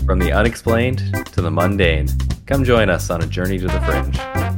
From the unexplained to the mundane, come join us on a journey to the fringe.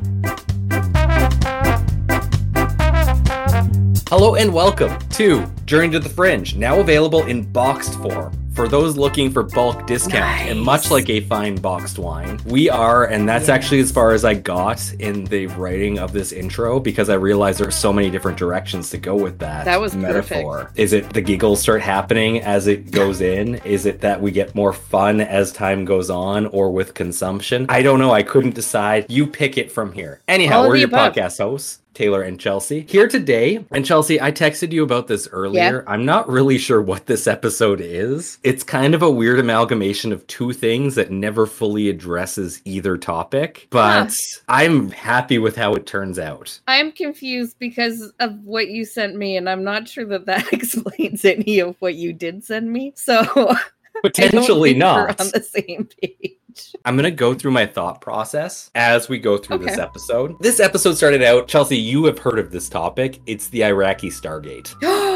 Hello and welcome to Journey to the Fringe, now available in boxed form. For those looking for bulk discounts, and much like a fine boxed wine, we are, and that's actually as far as I got in the writing of this intro, because I realized there are so many different directions to go with that. That was metaphor. Perfect. Is it the giggles start happening as it goes in? Is it that we get more fun as time goes on, or with consumption? I don't know. I couldn't decide. You pick it from here. Anyhow, we're your podcast hosts, Taylor and Chelsea, here today. And Chelsea, I texted you about this earlier. I'm not really sure what this episode is. It's kind of a weird amalgamation of two things that never fully addresses either topic, but I'm happy with how it turns out. I'm confused because of what you sent me, and I'm not sure that explains any of what you did send me. So potentially not. We're on the same page. I'm going to go through my thought process as we go through this episode. This episode started out, Chelsea, you have heard of this topic. It's the Iraqi Stargate.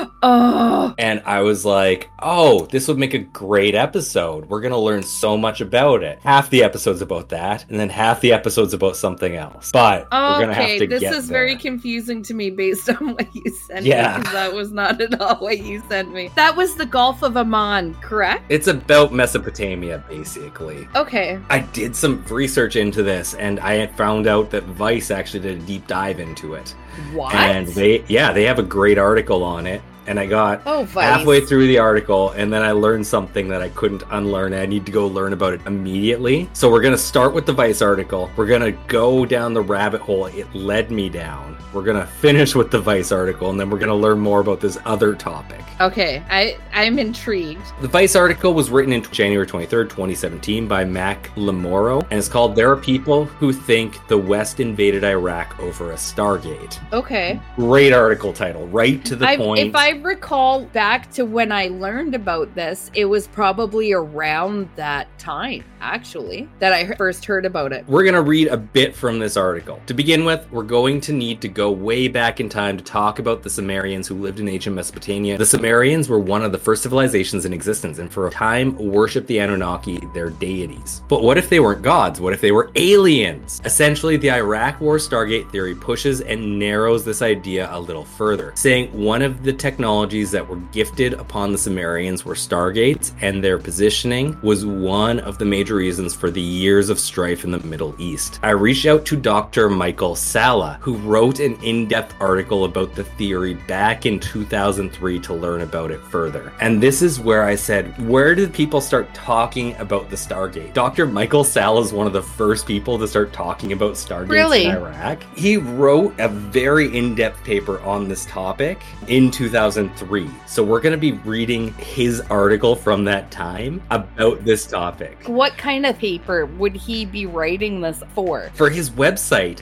And I was like, oh, this would make a great episode. We're going to learn so much about it. Half the episode's about that, and then half the episode's about something else. But we're going to have to get this is there. Very confusing to me based on what you sent me. Yeah. Because that was not at all what you sent me. That was the Gulf of Amman, correct? It's about Mesopotamia, basically. Okay. I did some research into this, and I had found out that Vice actually did a deep dive into it. What? And they have a great article on it. And I got Vice. halfway through the article, and then I learned something that I couldn't unlearn. I need to go learn about it immediately. So we're going to start with the Vice article. We're going to go down the rabbit hole it led me down. We're going to finish with the Vice article, and then we're going to learn more about this other topic. Okay, I'm intrigued. The Vice article was written in January 23rd, 2017 by Mac Lamoro, and it's called There Are People Who Think the West Invaded Iraq Over a Stargate. Okay. Great article title, right to the point. If I recall back to when I learned about this, it was probably around that time, actually, that I first heard about it. We're going to read a bit from this article. To begin with, we're going to need to go way back in time to talk about the Sumerians who lived in ancient Mesopotamia. The Sumerians were one of the first civilizations in existence, and for a time worshipped the Anunnaki, their deities. But what if they weren't gods? What if they were aliens? Essentially, the Iraq War Stargate theory pushes and narrows this idea a little further, saying one of the technologies that were gifted upon the Sumerians were Stargates, and their positioning was one of the major reasons for the years of strife in the Middle East. I reached out to Dr. Michael Salla, who wrote an in-depth article about the theory back in 2003 to learn about it further. And this is where I said, where did people start talking about the Stargate? Dr. Michael Salla is one of the first people to start talking about Stargates in Iraq. He wrote a very in-depth paper on this topic in 2003. So we're going to be reading his article from that time about this topic. What kind of paper would he be writing this for? For his website,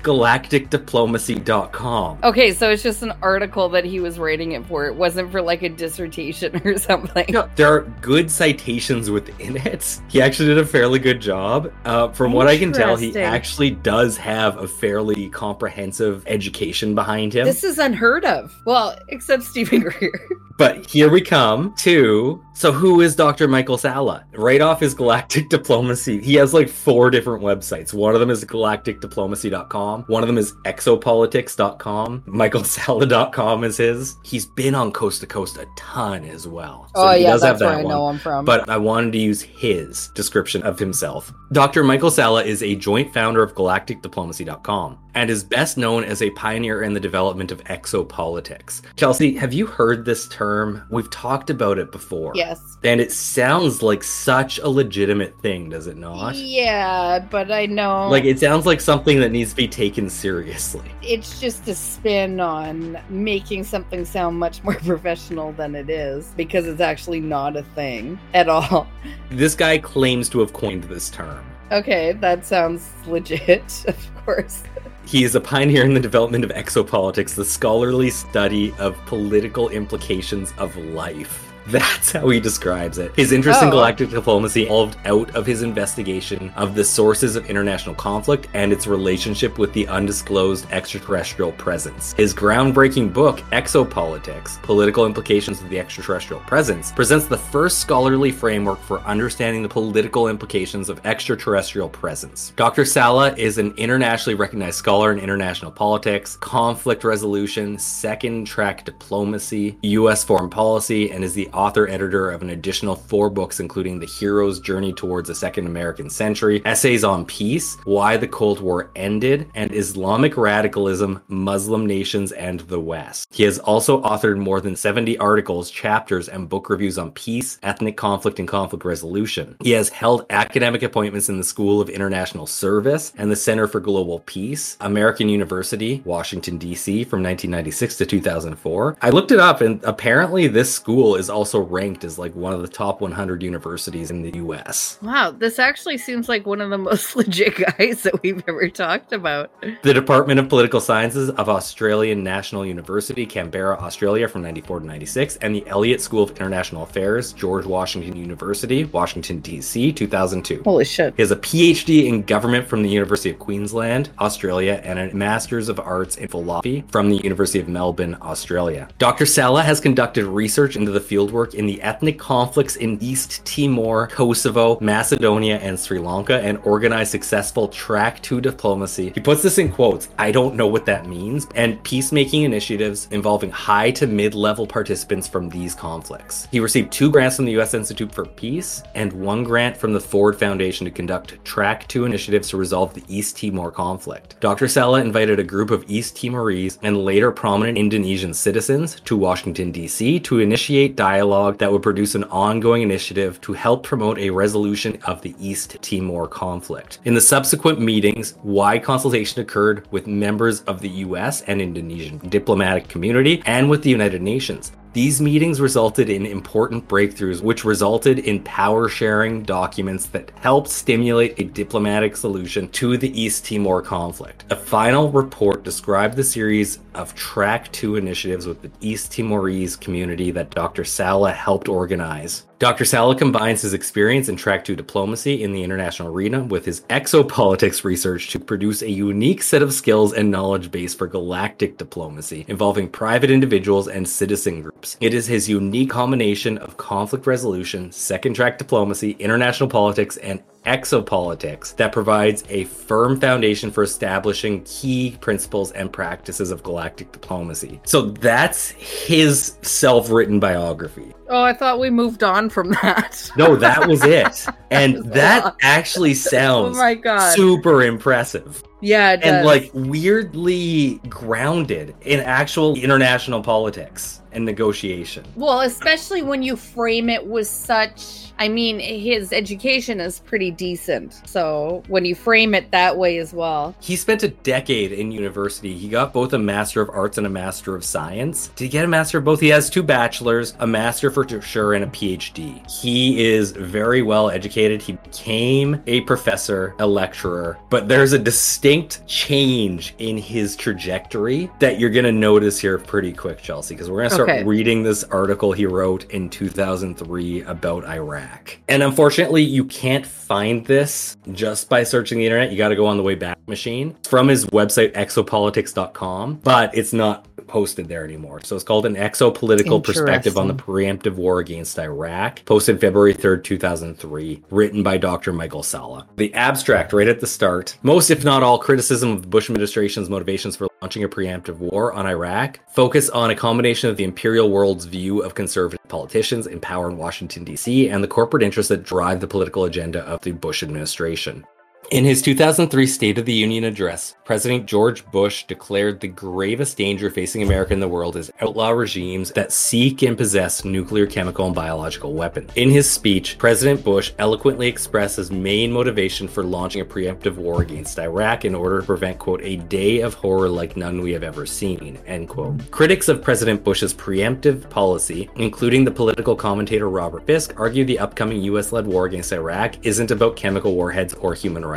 galacticdiplomacy.com. Okay, so it's just an article that he was writing it for. It wasn't for like a dissertation or something. No, there are good citations within it. He actually did a fairly good job. From what I can tell, he actually does have a fairly comprehensive education behind him. This is unheard of. Well, except Stephen Greer. But here we come to, so who is Dr. Michael Salla? Right off his Galactic Diplomacy, he has like 4 different websites. One of them is galacticdiplomacy.com. One of them is exopolitics.com. michaelsalla.com is his. He's been on Coast to Coast a ton as well. So he does that's have where I know him from. But I wanted to use his description of himself. Dr. Michael Salla is a joint founder of galacticdiplomacy.com and is best known as a pioneer in the development of exopolitics. Chelsea, have you heard this term? We've talked about it before. Yes. And it sounds like such a legitimate thing, does it not? Yeah, but I know. Like, it sounds like something that needs to be taken seriously. It's just a spin on making something sound much more professional than it is, because it's actually not a thing at all. This guy claims to have coined this term. Okay, that sounds legit, of course. He is a pioneer in the development of exopolitics, the scholarly study of political implications of life. That's how he describes it. His interest in galactic diplomacy evolved out of his investigation of the sources of international conflict and its relationship with the undisclosed extraterrestrial presence. His groundbreaking book, Exopolitics: Political Implications of the Extraterrestrial Presence, presents the first scholarly framework for understanding the political implications of extraterrestrial presence. Dr. Salla is an internationally recognized scholar in international politics, conflict resolution, second track diplomacy, U.S. foreign policy, and is the author-editor of an additional 4 books, including The Hero's Journey Towards a Second American Century, Essays on Peace, Why the Cold War Ended, and Islamic Radicalism, Muslim Nations, and the West. He has also authored more than 70 articles, chapters, and book reviews on peace, ethnic conflict, and conflict resolution. He has held academic appointments in the School of International Service and the Center for Global Peace, American University, Washington, D.C. from 1996 to 2004. I looked it up, and apparently this school is also ranked as like one of the top 100 universities in the U.S. Wow, this actually seems like one of the most legit guys that we've ever talked about. The Department of Political Sciences of Australian National University, Canberra, Australia from 94 to 96, and the Elliott School of International Affairs, George Washington University, Washington, D.C., 2002. Holy shit. He has a PhD in government from the University of Queensland, Australia, and a Master's of Arts in Philosophy from the University of Melbourne, Australia. Dr. Salla has conducted research into the fieldwork in the ethnic conflicts in East Timor, Kosovo, Macedonia, and Sri Lanka, and organized successful track to diplomacy. He puts this in quotes, I don't know what that means, and peacemaking initiatives involving high to mid-level participants from these conflicts. He received 2 grants from the U.S. Institute for Peace and 1 grant from the Ford Foundation to conduct Track 2 initiatives to resolve the East Timor conflict. Dr. Salla invited a group of East Timorese and later prominent Indonesian citizens to Washington, D.C. to initiate dialogue that would produce an ongoing initiative to help promote a resolution of the East Timor conflict. In the subsequent meetings, wide consultation occurred with members of the U.S. and Indonesian diplomatic community and with the United Nations. These meetings resulted in important breakthroughs, which resulted in power-sharing documents that helped stimulate a diplomatic solution to the East Timor conflict. A final report described the series of Track 2 initiatives with the East Timorese community that Dr. Salla helped organize. Dr. Salla combines his experience in Track 2 diplomacy in the international arena with his exopolitics research to produce a unique set of skills and knowledge base for galactic diplomacy, involving private individuals and citizen groups. It is his unique combination of conflict resolution, second track diplomacy, international politics, and exopolitics that provides a firm foundation for establishing key principles and practices of galactic diplomacy. So that's his self-written biography. Oh, I thought we moved on from that. No, that was it. And that actually sounds super impressive. Yeah, it does. And like weirdly grounded in actual international politics and negotiation. Well, especially when you frame it with such, I mean, his education is pretty decent. So when you frame it that way as well. He spent a decade in university. He got both a Master of Arts and a Master of Science. Did he get a Master of both? He has 2 bachelors, a Master for sure, and a PhD. He is very well educated. He became a professor, a lecturer, but there's a distinct change in his trajectory that you're going to notice here pretty quick, Chelsea, because we're going to start reading this article he wrote in 2003 about Iraq. And unfortunately, you can't find this just by searching the internet. You got to go on the Wayback Machine. It's from his website, exopolitics.com, but it's not posted there anymore. So it's called An Exopolitical Perspective on the Preemptive War Against Iraq, posted February 3rd, 2003, written by Dr. Michael Salla. The abstract right at the start: most, if not all, criticism of the Bush administration's motivations for launching a preemptive war on Iraq focus on a combination of the imperial world's view of conservative politicians in power in Washington, D.C., and the corporate interests that drive the political agenda of the Bush administration. In his 2003 State of the Union address, President George Bush declared the gravest danger facing America and the world is outlaw regimes that seek and possess nuclear, chemical, and biological weapons. In his speech, President Bush eloquently expressed his main motivation for launching a preemptive war against Iraq in order to prevent, quote, a day of horror like none we have ever seen, end quote. Critics of President Bush's preemptive policy, including the political commentator Robert Fisk, argue the upcoming U.S.-led war against Iraq isn't about chemical warheads or human rights.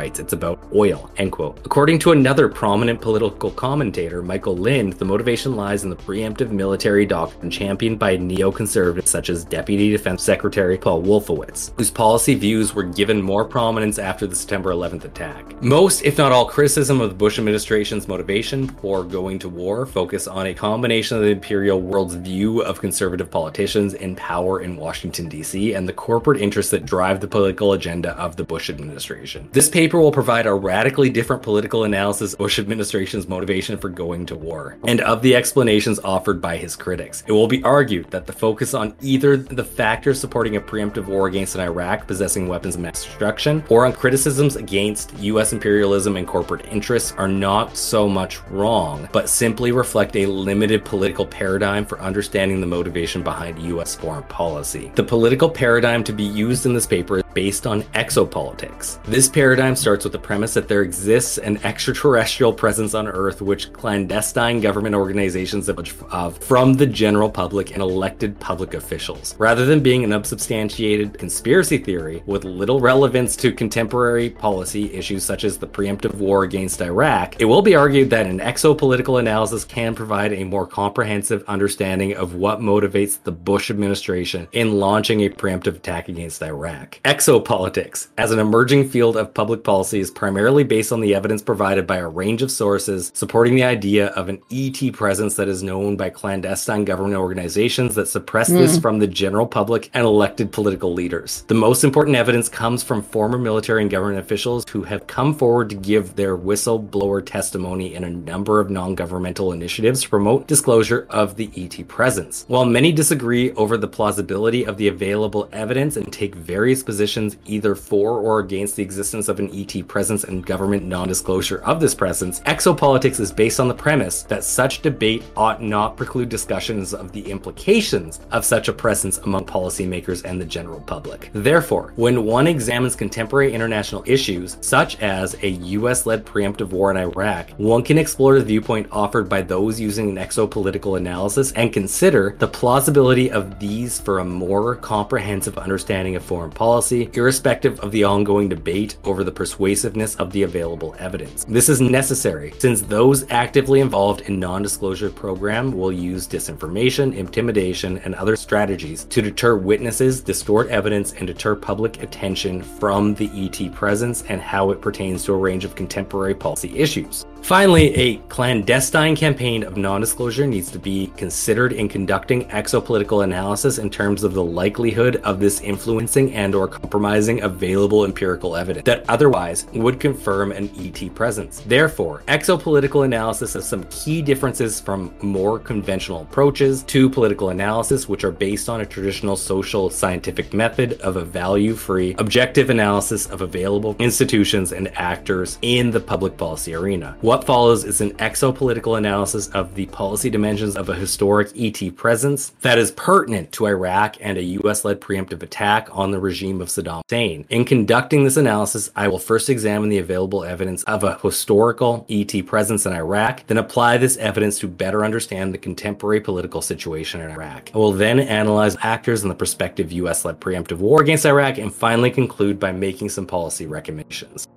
writes it's about oil, end quote. According to another prominent political commentator, Michael Lind, the motivation lies in the preemptive military doctrine championed by neoconservatives such as Deputy Defense Secretary Paul Wolfowitz, whose policy views were given more prominence after the September 11th attack. Most, if not all, criticism of the Bush administration's motivation for going to war focus on a combination of the imperial world's view of conservative politicians in power in Washington, D.C., and the corporate interests that drive the political agenda of the Bush administration. This paper will provide a radically different political analysis of Bush administration's motivation for going to war, and of the explanations offered by his critics. It will be argued that the focus on either the factors supporting a preemptive war against an Iraq possessing weapons of mass destruction, or on criticisms against U.S. imperialism and corporate interests are not so much wrong, but simply reflect a limited political paradigm for understanding the motivation behind U.S. foreign policy. The political paradigm to be used in this paper is based on exopolitics. This paradigm starts with the premise that there exists an extraterrestrial presence on Earth which clandestine government organizations of from the general public and elected public officials. Rather than being an unsubstantiated conspiracy theory with little relevance to contemporary policy issues such as the preemptive war against Iraq, it will be argued that an exopolitical analysis can provide a more comprehensive understanding of what motivates the Bush administration in launching a preemptive attack against Iraq. Exopolitics, as an emerging field of public policy, is primarily based on the evidence provided by a range of sources supporting the idea of an ET presence that is known by clandestine government organizations that suppress this from the general public and elected political leaders. The most important evidence comes from former military and government officials who have come forward to give their whistleblower testimony in a number of non-governmental initiatives to promote disclosure of the ET presence. While many disagree over the plausibility of the available evidence and take various positions either for or against the existence of an ET presence and government non-disclosure of this presence, exopolitics is based on the premise that such debate ought not preclude discussions of the implications of such a presence among policymakers and the general public. Therefore, when one examines contemporary international issues, such as a US-led preemptive war in Iraq, one can explore the viewpoint offered by those using an exopolitical analysis and consider the plausibility of these for a more comprehensive understanding of foreign policy, irrespective of the ongoing debate over the persuasiveness of the available evidence. This is necessary since those actively involved in non-disclosure program will use disinformation, intimidation, and other strategies to deter witnesses, distort evidence, and deter public attention from the ET presence and how it pertains to a range of contemporary policy issues. Finally, a clandestine campaign of non-disclosure needs to be considered in conducting exopolitical analysis in terms of the likelihood of this influencing and or compromising available empirical evidence that otherwise would confirm an ET presence. Therefore, exopolitical analysis has some key differences from more conventional approaches to political analysis, which are based on a traditional social scientific method of a value-free, objective analysis of available institutions and actors in the public policy arena. What follows is an exopolitical analysis of the policy dimensions of a historic ET presence that is pertinent to Iraq and a US-led preemptive attack on the regime of Saddam Hussein. In conducting this analysis, I will first examine the available evidence of a historical ET presence in Iraq, then apply this evidence to better understand the contemporary political situation in Iraq. I will then analyze actors in the prospective US-led preemptive war against Iraq, and finally conclude by making some policy recommendations.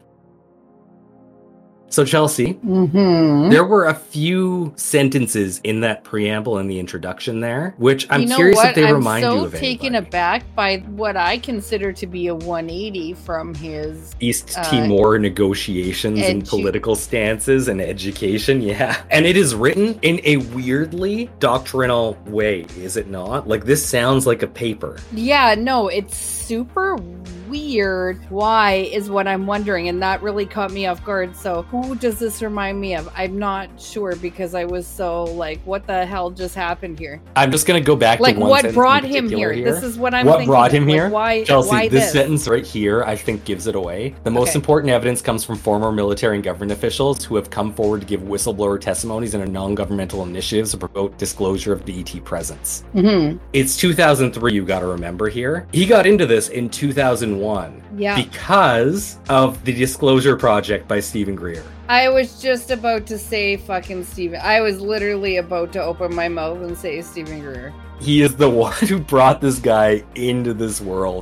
So Chelsea, there were a few sentences in that preamble and the introduction there, which I'm curious if they remind you of anything. I'm so taken aback by what I consider to be a 180 from his East Timor negotiations and political stances and education. Yeah. And it is written in a weirdly doctrinal way, is it not? Like, this sounds like a paper. Yeah, no, it's super weird. Why is what I'm wondering, and that really caught me off guard. So who does this remind me of? I'm not sure, because I was so like, what the hell just happened here? I'm just gonna go back to one what brought him here? This is what I'm thinking. What brought him here? Why, Chelsea, why this sentence right here I think gives it away. The most important evidence comes from former military and government officials who have come forward to give whistleblower testimonies in a non-governmental initiatives to promote disclosure of the ET presence. It's 2003, you gotta remember here. He got into this in 2001 because of the Disclosure Project by Stephen Greer. I was just about to say fucking Stephen. I was literally about to open my mouth and say Stephen Greer. He is the one who brought this guy into this world.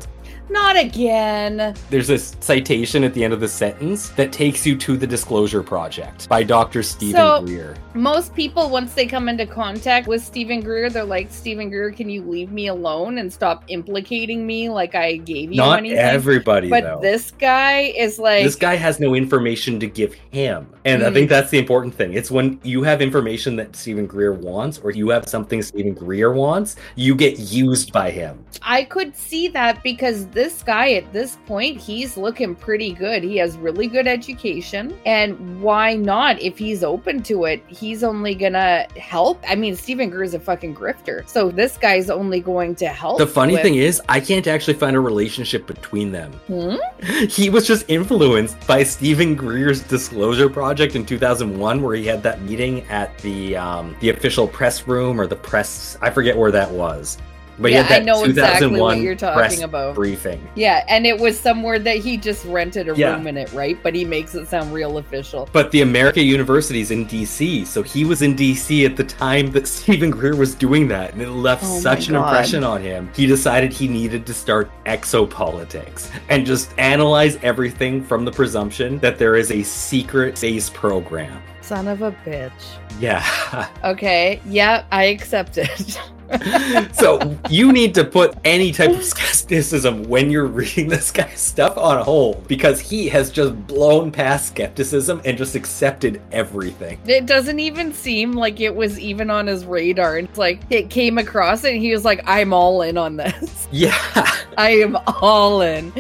Not again. There's a citation at the end of the sentence that takes you to the Disclosure Project by Dr. Stephen Greer. Most people, once they come into contact with Stephen Greer, they're like, Stephen Greer, can you leave me alone and stop implicating me like I gave you anything? Not everybody, but though. This guy is like... This guy has no information to give him. And I think that's the important thing. It's when you have information that Stephen Greer wants, or you have something Stephen Greer wants, you get used by him. I could see that because this guy at this point, he's looking pretty good. He has really good education. And why not? If he's open to it, he's only gonna help. I mean, Stephen Greer is a fucking grifter. So this guy's only going to help. The funny thing is, I can't actually find a relationship between them. He was just influenced by Stephen Greer's Disclosure Project in 2001, where he had that meeting at the official press room or the press, I forget where that was. But yeah, he had that I know 2001 exactly what you're talking about. Briefing. Yeah, and it was somewhere that he just rented a room in it, right? But he makes it sound real official. But the American University's in DC, so he was in DC at the time that Stephen Greer was doing that, and it left such an impression on him. He decided he needed to start exopolitics and just analyze everything from the presumption that there is a secret space program. Son of a bitch. Yeah. Okay, yeah, I accept it. So you need to put any type of skepticism when you're reading this guy's stuff on hold, because he has just blown past skepticism and just accepted everything. It doesn't even seem like it was even on his radar. It's like it came across it and he was like, I'm all in on this. Yeah. I am all in.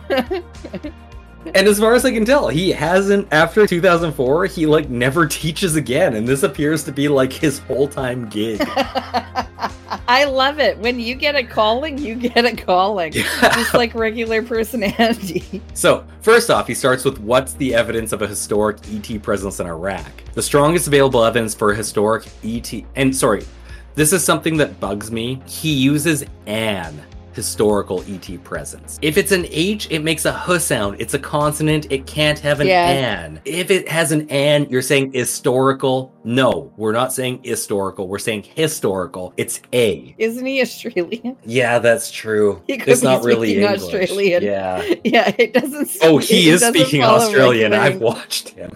And as far as I can tell, he hasn't, after 2004, he like never teaches again. And this appears to be like his whole-time gig. I love it. When you get a calling, you get a calling. Just like regular personality. So, first off, he starts with what's the evidence of a historic ET presence in Iraq? The strongest available evidence for a historic ET... And sorry, this is something that bugs me. He uses an historical ET presence. If it's an H, it makes a H sound. It's a consonant. It can't have an an. If it has an an, you're saying historical. No, we're not saying historical. We're saying historical. It's a. Isn't he Australian? Yeah, that's true. He could it's be not really speaking English. Australian. Yeah. Yeah, it doesn't. Oh, he is speaking Australian. I've watched him.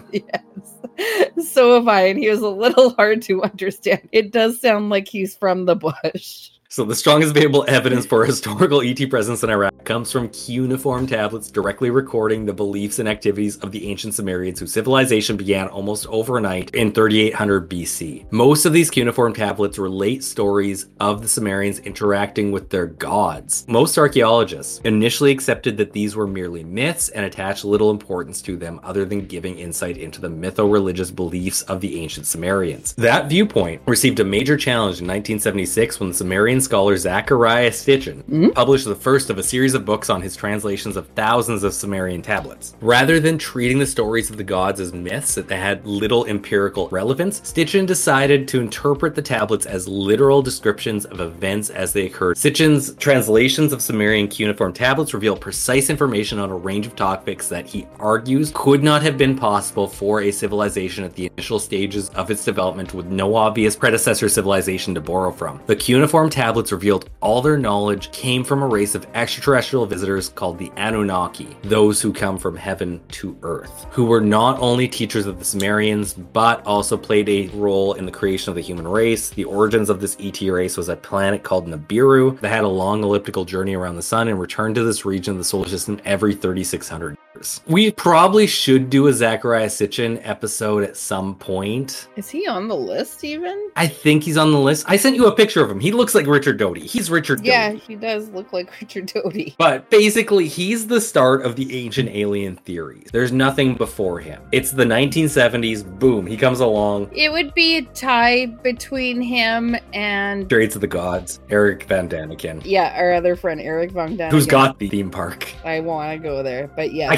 Yes. So have I, and he was a little hard to understand. It does sound like he's from the bush. So the strongest available evidence for a historical ET presence in Iraq comes from cuneiform tablets directly recording the beliefs and activities of the ancient Sumerians, whose civilization began almost overnight in 3800 BC. Most of these cuneiform tablets relate stories of the Sumerians interacting with their gods. Most archaeologists initially accepted that these were merely myths and attached little importance to them other than giving insight into the mytho-religious beliefs of the ancient Sumerians. That viewpoint received a major challenge in 1976 when the Sumerian scholar Zecharia Sitchin published the first of a series of books on his translations of thousands of Sumerian tablets. Rather than treating the stories of the gods as myths that had little empirical relevance, Sitchin decided to interpret the tablets as literal descriptions of events as they occurred. Sitchin's translations of Sumerian cuneiform tablets reveal precise information on a range of topics that he argues could not have been possible for a civilization at the initial stages of its development with no obvious predecessor civilization to borrow from. The cuneiform tablets revealed all their knowledge came from a race of extraterrestrial visitors called the Anunnaki, those who come from heaven to earth, who were not only teachers of the Sumerians, but also played a role in the creation of the human race. The origins of this ET race was a planet called Nibiru that had a long elliptical journey around the sun and returned to this region of the solar system every 3,600 years. We probably should do a Zecharia Sitchin episode at some point. Is he on the list even? I think he's on the list. I sent you a picture of him. He looks like Richard Doty. He's Richard Doty. Yeah, he does look like Richard Doty. But basically, he's the start of the ancient alien theories. There's nothing before him. It's the 1970s. Boom, he comes along. It would be a tie between him and Chariots of the Gods, Eric Van Daniken. Yeah, our other friend, Eric Van Daniken. Who's got the theme park. I want to go there, but yeah. I can't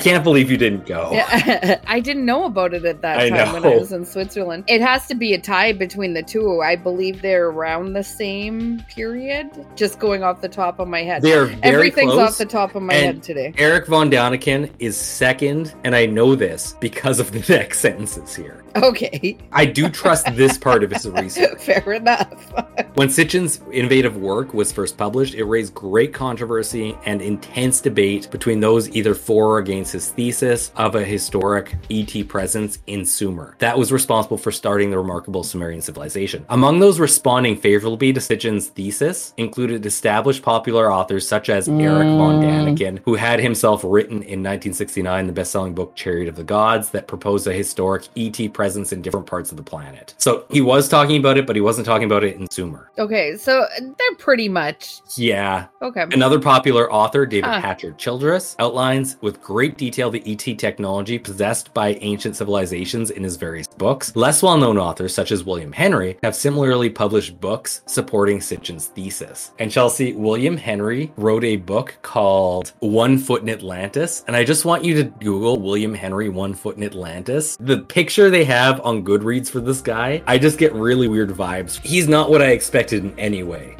can't believe you didn't go. Yeah, I didn't know about it at that time when I was in Switzerland. It has to be a tie between the two. I believe they're around the same period. Just going off the top of my head. They're very Everything's close, off the top of my head today. Eric von Daniken is second, and I know this because of the next sentences here. Okay. I do trust this part of his research. Fair enough. When Sitchin's innovative work was first published, it raised great controversy and intense debate between those either for or against his thesis of a historic ET presence in Sumer that was responsible for starting the remarkable Sumerian civilization. Among those responding favorably to Sitchin's thesis included established popular authors such as Eric von Daniken, who had himself written in 1969 the best-selling book Chariot of the Gods that proposed a historic ET presence in different parts of the planet. So he was talking about it, but he wasn't talking about it in Sumer. Okay, so they're pretty much... Yeah. Okay. Another popular author, David Hatcher Childress, outlines with great detail the ET technology possessed by ancient civilizations in his various books. Less well-known authors, such as William Henry, have similarly published books supporting Sitchin's thesis. And Chelsea, William Henry wrote a book called One Foot in Atlantis, and I just want you to Google William Henry 1 Foot in Atlantis. The picture they have on Goodreads for this guy, I just get really weird vibes. He's not what I expected in any way.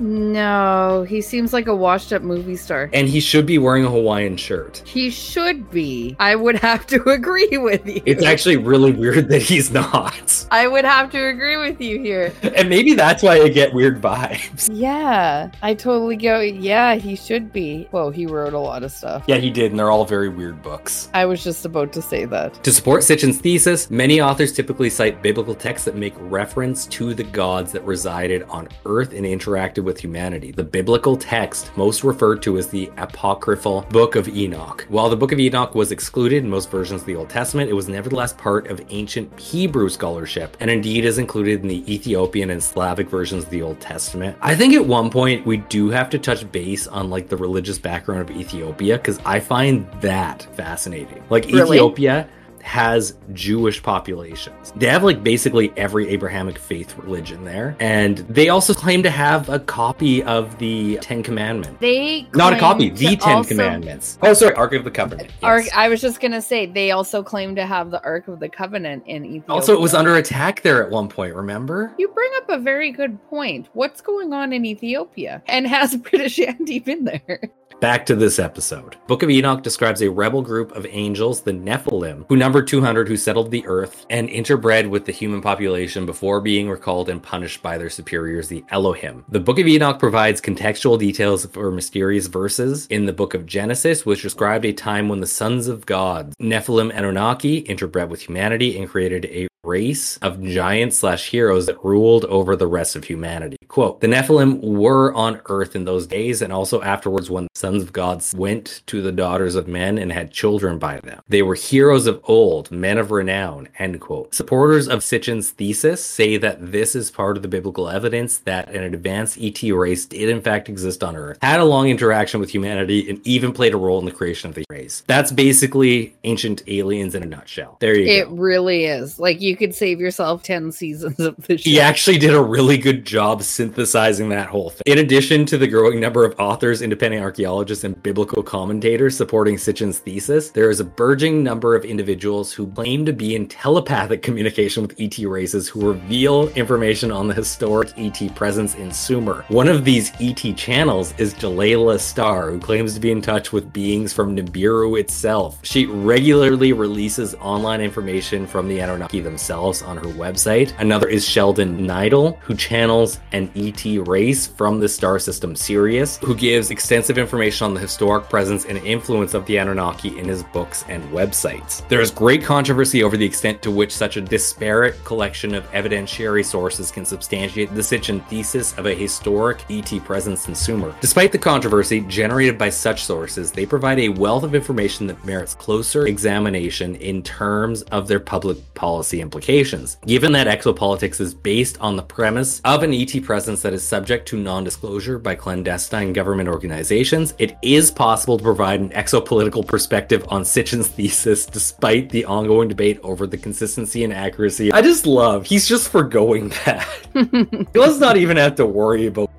No, he seems like a washed up movie star. And he should be wearing a Hawaiian shirt. He should be. I would have to agree with you. It's actually really weird that he's not. I would have to agree with you here. And maybe that's why I get weird vibes. Yeah, I totally go, yeah, he should be. Whoa, he wrote a lot of stuff. Yeah, he did, and they're all very weird books. I was just about to say that. To support Sitchin's thesis, many authors typically cite biblical texts that make reference to the gods that resided on Earth and interacted with humanity. The biblical text most referred to as the apocryphal Book of Enoch. While the Book of Enoch was excluded in most versions of the Old Testament, it was nevertheless part of ancient Hebrew scholarship, and indeed is included in the Ethiopian and Slavic versions of the Old Testament. I think at one point we do have to touch base on like the religious background of Ethiopia, because I find that fascinating. Like Really? Ethiopia has Jewish populations. They have like basically every Abrahamic faith religion there. And they also claim to have a copy of the Ten Commandments. They Not a claim copy, to the Ten also- Commandments. Oh, sorry, Ark of the Covenant. Yes. I was just going to say, they also claim to have the Ark of the Covenant in Ethiopia. Also, it was under attack there at one point, remember? You bring up a very good point. What's going on in Ethiopia? And has British Andy been there? Back to this episode. Book of Enoch describes a rebel group of angels, the Nephilim, who numbered 200, who settled the earth and interbred with the human population before being recalled and punished by their superiors, the Elohim. The Book of Enoch provides contextual details for mysterious verses in the Book of Genesis, which described a time when the sons of God, Nephilim Anunnaki, interbred with humanity and created a race of giants/heroes that ruled over the rest of humanity. Quote, the Nephilim were on earth in those days and also afterwards when the sons of God went to the daughters of men and had children by them. They were heroes of old, men of renown, end quote. Supporters of Sitchin's thesis say that this is part of the biblical evidence that an advanced ET race did in fact exist on Earth, had a long interaction with humanity, and even played a role in the creation of the race. That's basically Ancient Aliens in a nutshell. There you It go. really is. Like, you could save yourself 10 seasons of the show. He actually did a really good job synthesizing that whole thing. In addition to the growing number of authors, independent archaeologists, and biblical commentators supporting Sitchin's thesis, there is a burgeoning number of individuals who claim to be in telepathic communication with ET races who reveal information on the historic ET presence in Sumer. One of these ET channels is Jalala Star, who claims to be in touch with beings from Nibiru itself. She regularly releases online information from the Anunnaki themselves on her website. Another is Sheldon Nidal, who channels an ET race from the star system Sirius, who gives extensive information on the historic presence and influence of the Anunnaki in his books and websites. There is great controversy over the extent to which such a disparate collection of evidentiary sources can substantiate the Sitchin thesis of a historic ET presence in Sumer. Despite the controversy generated by such sources, they provide a wealth of information that merits closer examination in terms of their public policy implications. Given that exopolitics is based on the premise of an ET presence that is subject to non-disclosure by clandestine government organizations, it is possible to provide an exopolitical perspective on Sitchin's thesis despite the ongoing debate over the consistency and accuracy. I just love, he's just forgoing that. Let's not even have to worry about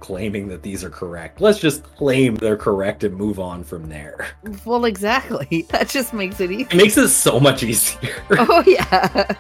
claiming that these are correct. Let's just claim they're correct and move on from there. Well, exactly. That just makes it easy. It makes it so much easier. Oh, yeah.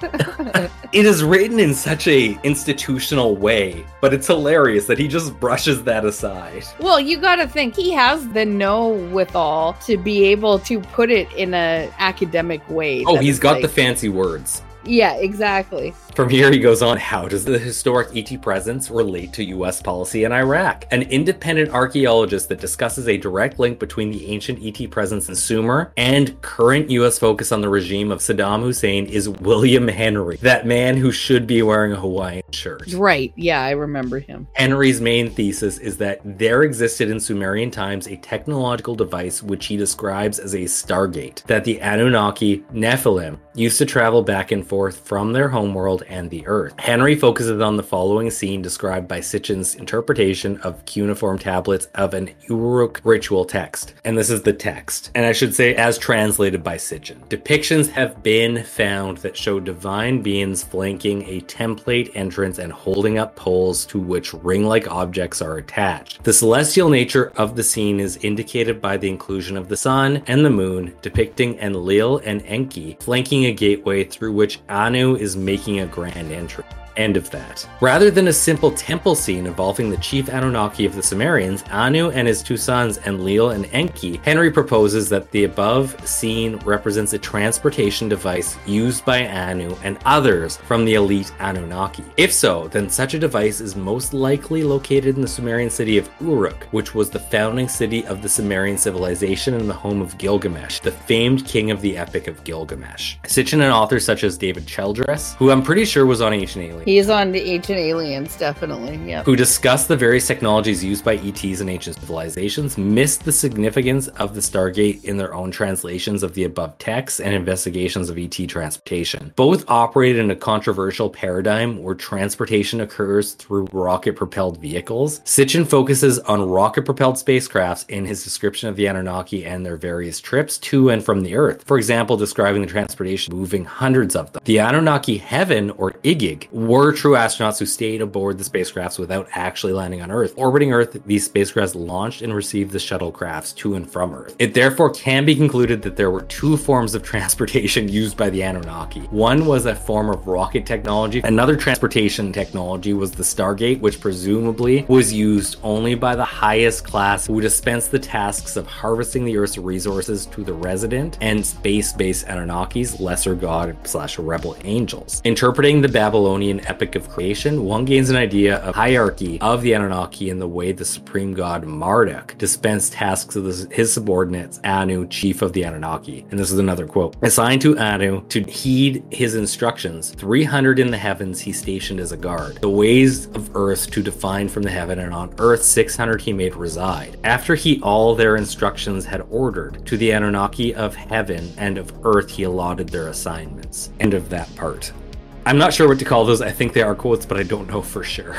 It is written in such a institutional way, but it's hilarious that he just brushes that aside. Well, you gotta think, he has the know-withal to be able to put it in an academic way. Oh, he's got the fancy words. Yeah, exactly. From here, he goes on, how does the historic ET presence relate to U.S. policy in Iraq? An independent archaeologist that discusses a direct link between the ancient ET presence in Sumer and current U.S. focus on the regime of Saddam Hussein is William Henry, that man who should be wearing a Hawaiian shirt. Right, yeah, I remember him. Henry's main thesis is that there existed in Sumerian times a technological device which he describes as a Stargate, that the Anunnaki, Nephilim, used to travel back and forth from their homeworld and the Earth. Henry focuses on the following scene described by Sitchin's interpretation of cuneiform tablets of an Uruk ritual text. And this is the text. And I should say, as translated by Sitchin. Depictions have been found that show divine beings flanking a template entrance and holding up poles to which ring-like objects are attached. The celestial nature of the scene is indicated by the inclusion of the sun and the moon, depicting Enlil and Enki flanking a gateway through which Anu is making a grand entry. End of that. Rather than a simple temple scene involving the chief Anunnaki of the Sumerians, Anu and his two sons, Enlil and Enki, Henry proposes that the above scene represents a transportation device used by Anu and others from the elite Anunnaki. If so, then such a device is most likely located in the Sumerian city of Uruk, which was the founding city of the Sumerian civilization and the home of Gilgamesh, the famed king of the Epic of Gilgamesh. Sitchin and authors such as David Childress, who I'm pretty sure was on Ancient Aliens, He's on the Ancient Aliens, definitely, yeah. who discuss the various technologies used by ETs in ancient civilizations, missed the significance of the Stargate in their own translations of the above texts and investigations of ET transportation. Both operate in a controversial paradigm where transportation occurs through rocket-propelled vehicles. Sitchin focuses on rocket-propelled spacecrafts in his description of the Anunnaki and their various trips to and from the Earth. For example, describing the transportation moving hundreds of them. The Anunnaki Heaven, or Igig, were true astronauts who stayed aboard the spacecrafts without actually landing on Earth. Orbiting Earth, these spacecrafts launched and received the shuttlecrafts to and from Earth. It therefore can be concluded that there were two forms of transportation used by the Anunnaki. One was a form of rocket technology. Another transportation technology was the Stargate, which presumably was used only by the highest class who dispensed the tasks of harvesting the Earth's resources to the resident and space-based Anunnakis, lesser god/rebel angels. Interpreting the Babylonian Epic of Creation, one gains an idea of hierarchy of the Anunnaki in the way the supreme god Marduk dispensed tasks of his subordinates, Anu, chief of the Anunnaki. And this is another quote. Assigned to Anu to heed his instructions, 300 in the heavens he stationed as a guard, the ways of earth to define from the heaven, and on earth 600 he made reside. After he all their instructions had ordered, to the Anunnaki of heaven and of earth he allotted their assignments. End of that part. I'm not sure what to call those. I think they are quotes, but I don't know for sure.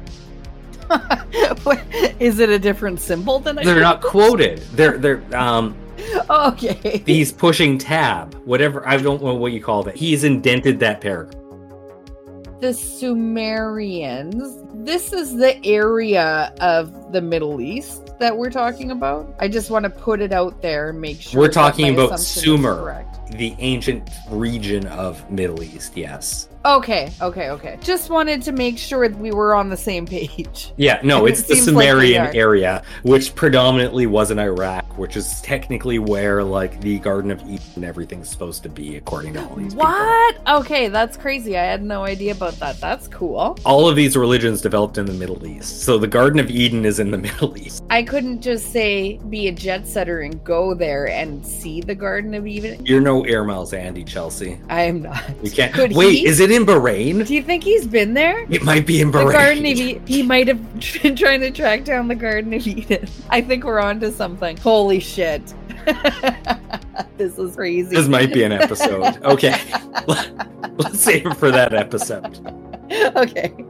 Is it a different symbol than I They're not quoted. They're okay. He's pushing tab. Whatever, I don't know what you call that. He's indented that paragraph. The Sumerians. This is the area of the Middle East that we're talking about. I just want to put it out there and make sure We're talking about assumption is Sumer, correct. the ancient region of Middle East, yes. Okay. Just wanted to make sure we were on the same page. Yeah, no, it's the seems like we Sumerian are. area, which predominantly was in Iraq, which is technically where, like, the Garden of Eden and everything's supposed to be, according to all these people. What? Okay, that's crazy. I had no idea about that. That's cool. All of these religions developed in the Middle East. So the Garden of Eden is in the Middle East. I couldn't just say be a jet setter and go there and see the Garden of Eden. You're no Air Miles Andy, Chelsea. I am not. You can't. Could Wait, he? is it in Bahrain? Do you think he's been there? It might be in The Bahrain. Garden of Eden. He might have been trying to track down the Garden of Eden. I think we're on to something. Holy shit. This is crazy. This might be an episode. Okay. Let's save it for that episode. Okay.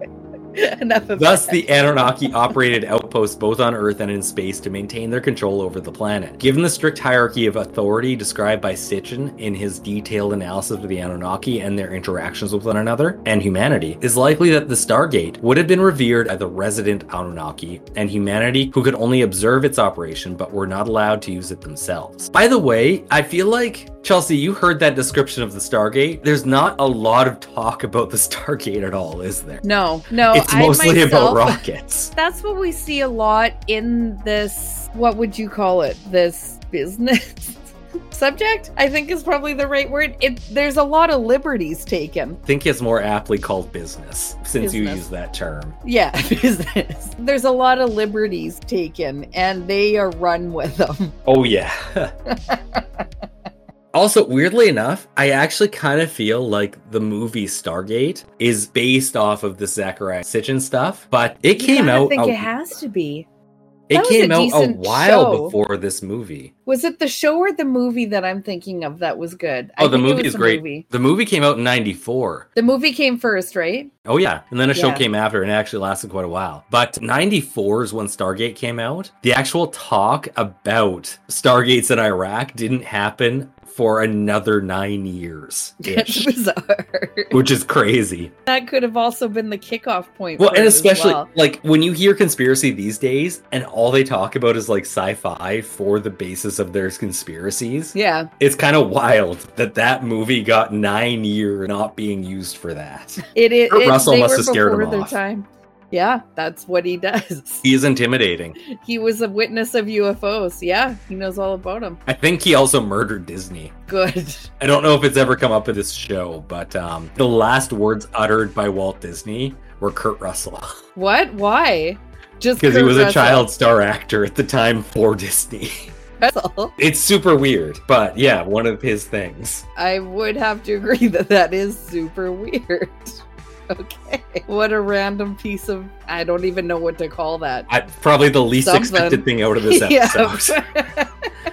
Enough of Thus, that. the Anunnaki operated outposts both on Earth and in space to maintain their control over the planet. Given the strict hierarchy of authority described by Sitchin in his detailed analysis of the Anunnaki and their interactions with one another and humanity, it is likely that the Stargate would have been revered by the resident Anunnaki and humanity, who could only observe its operation but were not allowed to use it themselves. By the way, I feel like, Chelsea, you heard that description of the Stargate. There's not a lot of talk about the Stargate at all, is there? No. It's mostly about rockets. That's what we see a lot in this, what would you call it? This business subject, I think is probably the right word. There's a lot of liberties taken. I think it's more aptly called business, since you Business. use that term. Yeah, business. There's a lot of liberties taken, and they are run with them. Oh, yeah. Also, weirdly enough, I actually kind of feel like the movie Stargate is based off of the Zecharia Sitchin stuff, but it came out. I think it has to be. It That was came a out a decent while show. before this movie. Was it the show or the movie that I'm thinking of that was good? Oh, the think it movie was is the great. movie. The movie came out in 94. The movie came first, right? Oh, yeah. And then a show Yeah. came after, and it actually lasted quite a while. But 94 is when Stargate came out. The actual talk about Stargates in Iraq didn't happen for another 9 years. That's bizarre. Which is crazy. That could have also been the kickoff point. Well, for and it as especially well. like when you hear conspiracy these days and all they talk about is like sci-fi for the basis of their conspiracies. Yeah, It's kind of wild that movie got 9 years not being used for that. Kurt Russell they must were have scared him before their off. time. Yeah, that's what he does. He is intimidating. He was a witness of UFOs. Yeah, he knows all about them. I think he also murdered Disney. Good. I don't know if it's ever come up in this show, but the last words uttered by Walt Disney were Kurt Russell. What? Why? Just Because he Kurt was a Russell. child star actor at the time for Disney. Russell. It's super weird, but yeah, one of his things. I would have to agree that is super weird. Okay. What a random piece of... I don't even know what to call that. Probably the least Something. expected thing out of this episode. Yeah.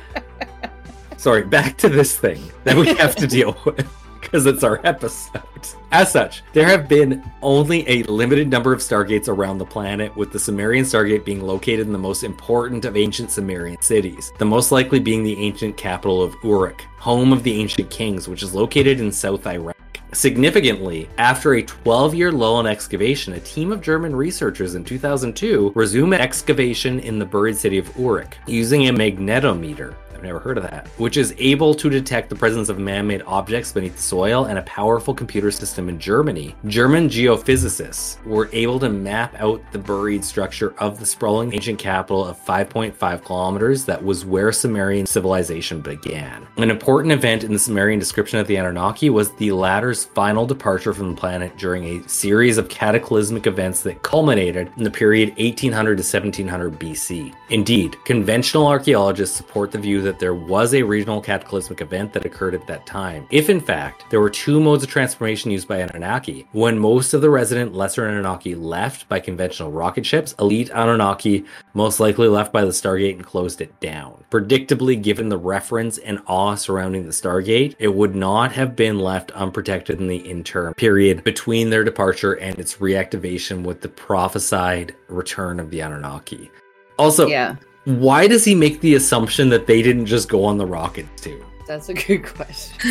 Sorry, back to this thing that we have to deal with, because it's our episode. As such, there have been only a limited number of Stargates around the planet, with the Sumerian Stargate being located in the most important of ancient Sumerian cities, the most likely being the ancient capital of Uruk, home of the ancient kings, which is located in South Iraq. Significantly, after a 12-year lull in excavation, a team of German researchers in 2002 resumed excavation in the buried city of Uruk using a magnetometer. I've never heard of that, which is able to detect the presence of man-made objects beneath the soil, and a powerful computer system in Germany. German geophysicists were able to map out the buried structure of the sprawling ancient capital of 5.5 kilometers that was where Sumerian civilization began. An important event in the Sumerian description of the Anunnaki was the latter's final departure from the planet during a series of cataclysmic events that culminated in the period 1800 to 1700 BC. Indeed, conventional archaeologists support the view that there was a regional cataclysmic event that occurred at that time. If in fact, there were two modes of transformation used by Anunnaki, when most of the resident lesser Anunnaki left by conventional rocket ships, elite Anunnaki most likely left by the Stargate and closed it down. Predictably, given the reference and awe surrounding the Stargate, it would not have been left unprotected in the interim period between their departure and its reactivation with the prophesied return of the Anunnaki. Also, Yeah, why does he make the assumption that they didn't just go on the rocket too? that's a good question.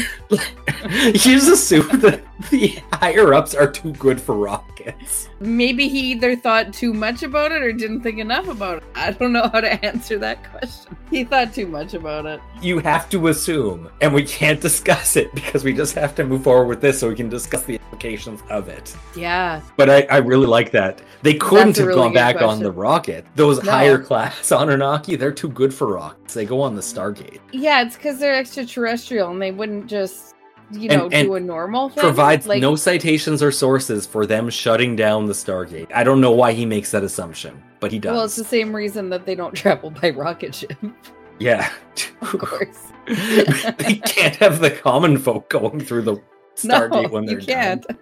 You just assume that the higher ups are too good for rockets. Maybe he either thought too much about it or didn't think enough about it. I don't know how to answer that question. He thought too much about it. You have to assume, and we can't discuss it because we just have to move forward with this so we can discuss the implications of it. Yeah. But I really like that. They couldn't That's a have really gone good back on question. the rocket. Those No. higher class Anunnaki, they're too good for rockets. They go on the Stargate. Yeah, it's because they're extraterrestrial and they wouldn't just, And do a normal thing. Provides Like, no citations or sources for them shutting down the Stargate. I don't know why he makes that assumption, but he does. Well, it's the same reason that they don't travel by rocket ship, Yeah. of course. They can't have the common folk going through the Stargate when they're you can't. done.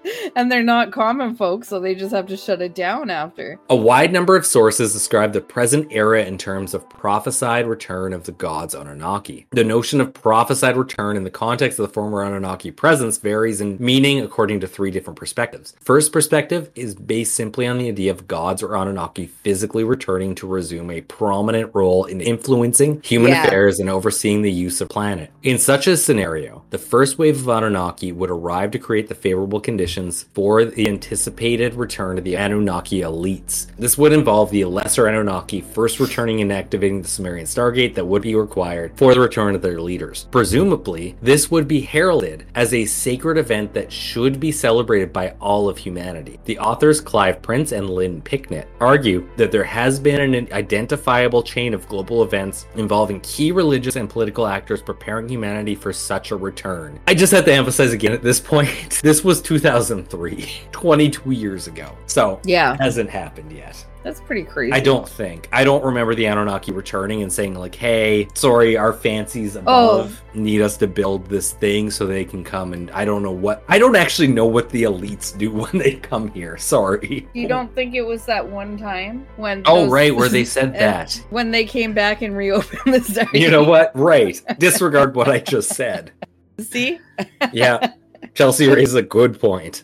And they're not common folk, so they just have to shut it down after. A wide number of sources describe the present era in terms of prophesied return of the gods Anunnaki. The notion of prophesied return in the context of the former Anunnaki presence varies in meaning according to three different perspectives. First perspective is based simply on the idea of gods or Anunnaki physically returning to resume a prominent role in influencing human affairs and overseeing the use of the planet. In such a scenario, the first wave of Anunnaki would arrive to create the favorable conditions for the anticipated return of the Anunnaki elites. This would involve the lesser Anunnaki first returning and activating the Sumerian Stargate that would be required for the return of their leaders. Presumably, this would be heralded as a sacred event that should be celebrated by all of humanity. The authors Clive Prince and Lynn Picknett argue that there has been an identifiable chain of global events involving key religious and political actors preparing humanity for such a return. I just have to emphasize again at this point, this was 2003, 22 years ago. So, it hasn't happened yet. That's pretty crazy. I don't remember the Anunnaki returning and saying like, hey, sorry, our fancies above need us to build this thing so they can come, and I don't actually know what the elites do when they come here. Sorry. You don't think it was that one time when where they said that. When they came back and reopened the Stargate. You know what? Right. Disregard what I just said. See? Yeah. Chelsea raises a good point.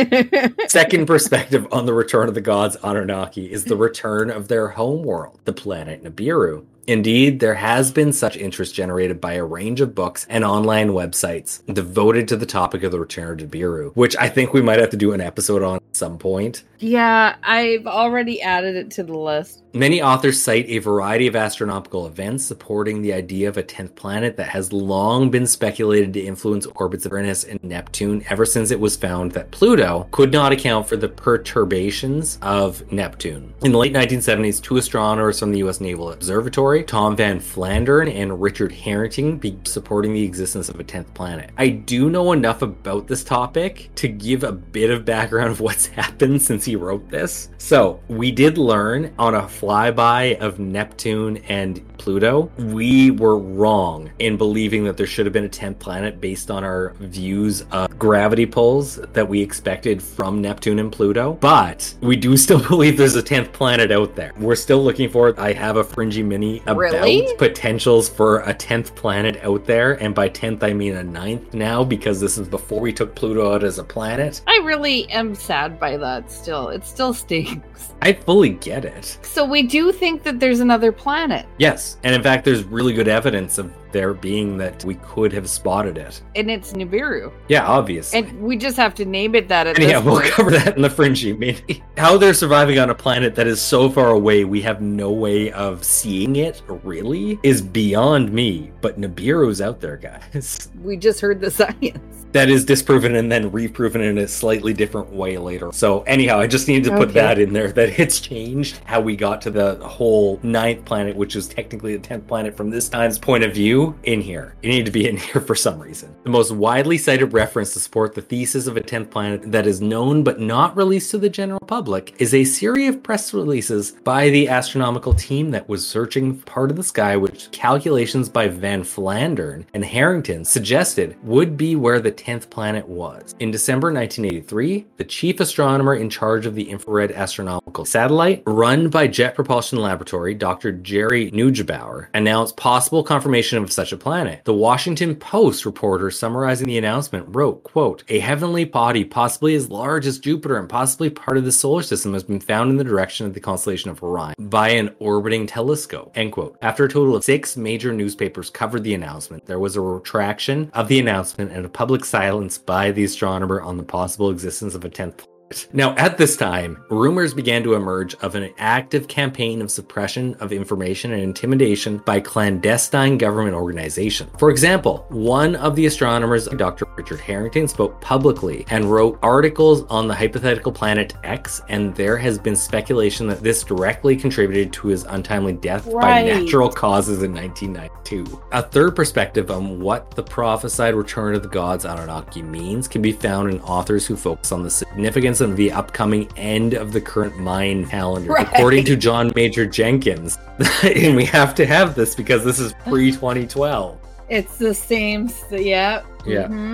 Second perspective on the return of the gods Anunnaki is the return of their homeworld, the planet Nibiru. Indeed, there has been such interest generated by a range of books and online websites devoted to the topic of the return of Nibiru, which I think we might have to do an episode on at some point. Yeah, I've already added it to the list. Many authors cite a variety of astronomical events supporting the idea of a 10th planet that has long been speculated to influence orbits of Uranus and Neptune ever since it was found that Pluto could not account for the perturbations of Neptune. In the late 1970s, two astronomers from the U.S. Naval Observatory, Tom Van Flandern and Richard Harrington, began supporting the existence of a 10th planet. I do know enough about this topic to give a bit of background of what's happened since he wrote this. So, we did learn on a flyby of Neptune and Pluto, we were wrong in believing that there should have been a 10th planet based on our views of gravity pulls that we expected from Neptune and Pluto. But we do still believe there's a 10th planet out there. We're still looking for it. I have a fringy mini about potentials for a 10th planet out there. And by 10th, I mean a 9th now, because this is before we took Pluto out as a planet. I really am sad by that still. It still stinks. I fully get it. So we do think that there's another planet. Yes. And in fact, there's really good evidence of there being that we could have spotted it. And it's Nibiru. Yeah, obviously. And we just have to name it that at this point. We'll cover that in the fringy. Maybe. How they're surviving on a planet that is so far away we have no way of seeing it, really, is beyond me. But Nibiru's out there, guys. We just heard the science. That is disproven and then reproven in a slightly different way later. So anyhow, I just needed to put that in there, that it's changed how we got to the whole 9th planet, which is technically the 10th planet from this time's point of view, in here. It needed to be in here for some reason. The most widely cited reference to support the thesis of a 10th planet that is known but not released to the general public is a series of press releases by the astronomical team that was searching part of the sky, which calculations by Van Flandern and Harrington suggested would be where the 10th planet was. In December 1983, the chief astronomer in charge of the infrared astronomical satellite run by Jet Propulsion Laboratory, Dr. Jerry Neugebauer, announced possible confirmation of such a planet. The Washington Post reporter summarizing the announcement wrote, quote, "A heavenly body possibly as large as Jupiter and possibly part of the solar system has been found in the direction of the constellation of Orion by an orbiting telescope," end quote. After a total of 6 major newspapers covered the announcement, there was a retraction of the announcement and a public silence by the astronomer on the possible existence of a 10th planet. Now, at this time, rumors began to emerge of an active campaign of suppression of information and intimidation by clandestine government organizations. For example, one of the astronomers, Dr. Richard Harrington, spoke publicly and wrote articles on the hypothetical planet X, and there has been speculation that this directly contributed to his untimely death by natural causes in 1992. A third perspective on what the prophesied return of the gods Anunnaki means can be found in authors who focus on the significance of the upcoming end of the current Mayan calendar, according to John Major Jenkins. And we have to have this because this is pre-2012. It's the same, yeah. Yeah. Mm-hmm.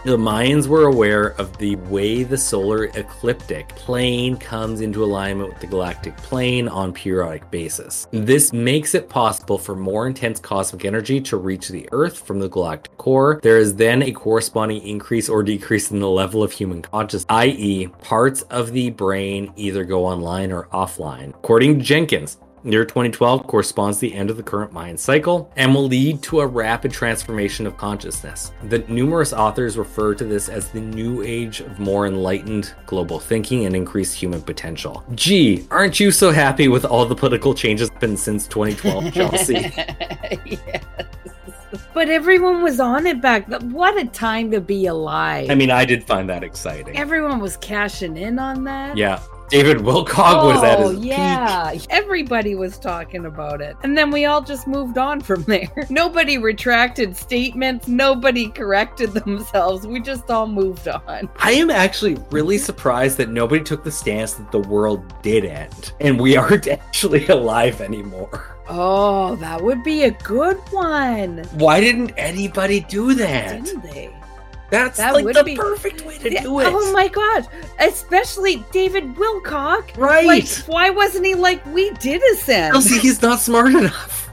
The Mayans were aware of the way the solar ecliptic plane comes into alignment with the galactic plane on periodic basis. This makes it possible for more intense cosmic energy to reach the Earth from the galactic core. There is then a corresponding increase or decrease in the level of human consciousness, i.e., parts of the brain either go online or offline. According to Jenkins, year 2012 corresponds to the end of the current Mayan cycle and will lead to a rapid transformation of consciousness. The numerous authors refer to this as the new age of more enlightened global thinking and increased human potential. Gee, aren't you so happy with all the political changes been since 2012, Chelsea? Yes. But everyone was on it back then. What a time to be alive. I mean, I did find that exciting. Everyone was cashing in on that. Yeah. David Wilcock was at his peak. Everybody was talking about it. And then we all just moved on from there. Nobody retracted statements. Nobody corrected themselves. We just all moved on. I am actually really surprised that nobody took the stance that the world did end and we aren't actually alive anymore. Oh, that would be a good one. Why didn't anybody do that? Didn't they? That like would be the perfect way to do it. Oh my god. Especially David Wilcock. Right. Like, why wasn't he like, we did ascend? No, see, he's not smart enough.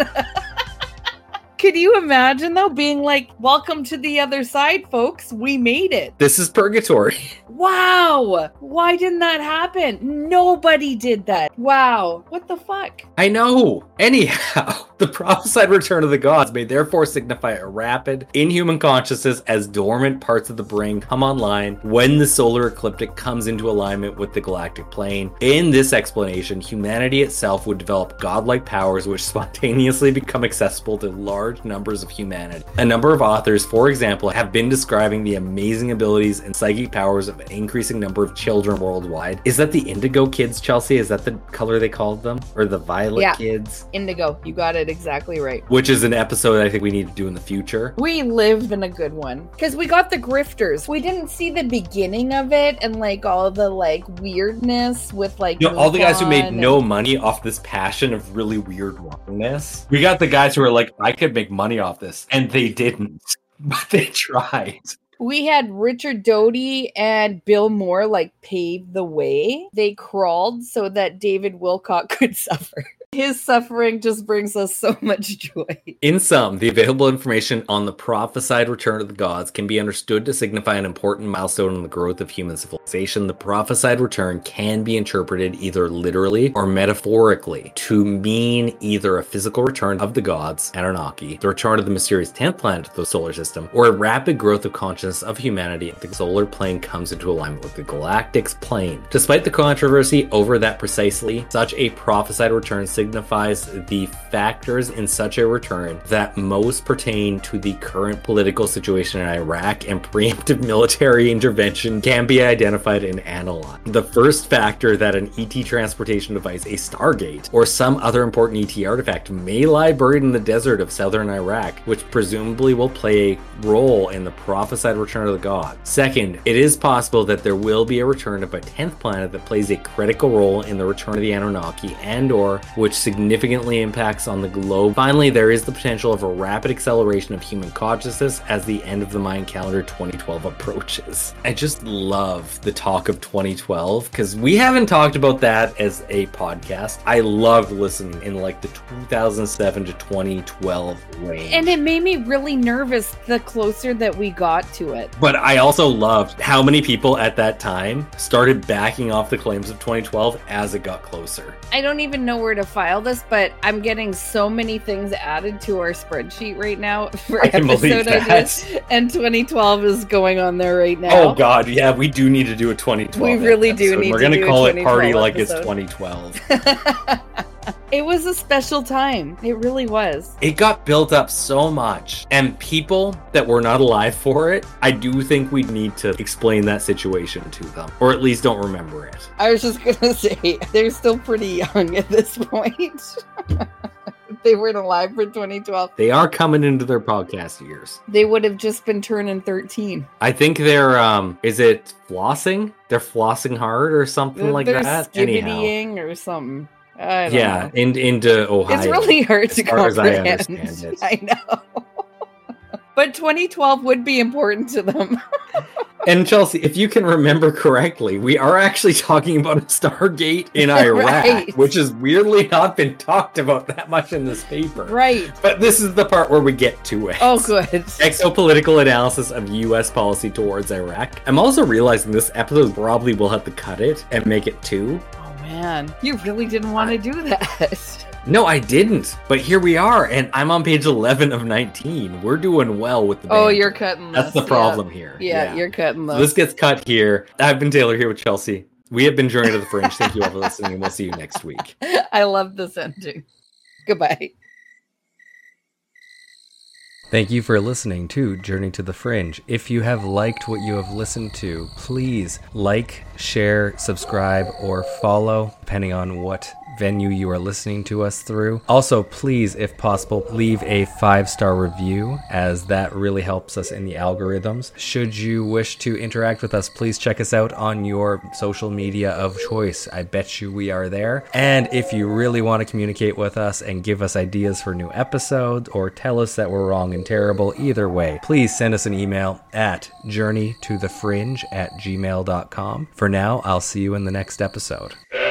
Could you imagine, though, being like, welcome to the other side, folks. We made it. This is purgatory. Wow. Why didn't that happen? Nobody did that. Wow. What the fuck? I know. Anyhow, the prophesied return of the gods may therefore signify a rapid, inhuman consciousness as dormant parts of the brain come online when the solar ecliptic comes into alignment with the galactic plane. In this explanation, humanity itself would develop godlike powers which spontaneously become accessible to large numbers of humanity. A number of authors, for example, have been describing the amazing abilities and psychic powers of an increasing number of children worldwide. Is that the indigo kids, Chelsea? Is that the color they called them? Or the violet kids? Indigo. You got it exactly right. Which is an episode I think we need to do in the future. We live in a good one. Because we got the grifters. We didn't see the beginning of it and like all the like weirdness with like all the guys who made no money off this passion of really weird wrongness. We got the guys who were like, I could make money off this. And they didn't. But they tried. We had Richard Doty and Bill Moore like pave the way. They crawled so that David Wilcock could suffer. His suffering just brings us so much joy. In sum, the available information on the prophesied return of the gods can be understood to signify an important milestone in the growth of human civilization. The prophesied return can be interpreted either literally or metaphorically to mean either a physical return of the gods, Anunnaki, the return of the mysterious 10th planet to the solar system, or a rapid growth of consciousness of humanity if the solar plane comes into alignment with the galactic's plane. Despite the controversy over that precisely, such a prophesied return signifies the factors in such a return that most pertain to the current political situation in Iraq and preemptive military intervention can be identified and analyzed. The first factor that an ET transportation device, a Stargate, or some other important ET artifact may lie buried in the desert of southern Iraq, which presumably will play a role in the prophesied return of the god. Second, it is possible that there will be a return of a 10th planet that plays a critical role in the return of the Anunnaki and/or which significantly impacts on the globe. Finally, there is the potential of a rapid acceleration of human consciousness as the end of the Mayan calendar 2012 approaches. I just love the talk of 2012 because we haven't talked about that as a podcast. I loved listening in like the 2007 to 2012 range. And it made me really nervous the closer that we got to it. But I also loved how many people at that time started backing off the claims of 2012 as it got closer. I don't even know where to file this, but I'm getting so many things added to our spreadsheet right now for episode ideas, and 2012 is going on there right now. Oh god, yeah, we do need to do a 2012. We really do need to do a 2012 We're gonna call it Party Like episode. It's 2012. It was a special time. It really was. It got built up so much, and people that were not alive for it, I do think we need to explain that situation to them, or at least don't remember it. I was just gonna say, they're still pretty young at this point. They weren't alive for 2012. They are coming into their podcast years. They would have just been turning 13. I think they're, is it flossing? They're flossing hard or something like that? They're skibbitying or something. I don't know. Into Ohio. It's really hard to comprehend. As far as I understand it. I know. But 2012 would be important to them. And Chelsea, if you can remember correctly, we are actually talking about a Stargate in Iraq, Right. which has weirdly not been talked about that much in this paper. Right. But this is the part where we get to it. Oh, good. Exopolitical analysis of U.S. policy towards Iraq. I'm also realizing this episode probably will have to cut it and make it 2. Oh, man. You really didn't want to do that. No, I didn't. But here we are, and I'm on page 11 of 19. We're doing well with the Oh, banter. you're cutting this. That's the problem here. Yeah, you're cutting So this. this gets cut here. I've been Taylor here with Chelsea. We have been Journey to the Fringe. Thank you all for listening, and we'll see you next week. I love this ending. Goodbye. Thank you for listening to Journey to the Fringe. If you have liked what you have listened to, please like, share, subscribe, or follow, depending on what venue you are listening to us through. Also, please, if possible, leave a 5-star review, as that really helps us in the algorithms. Should you wish to interact with us, please check us out on your social media of choice. I bet you we are there. And if you really want to communicate with us and give us ideas for new episodes, or tell us that we're wrong and terrible, either way, please send us an email at journeytothefringe@gmail.com. For now, I'll see you in the next episode.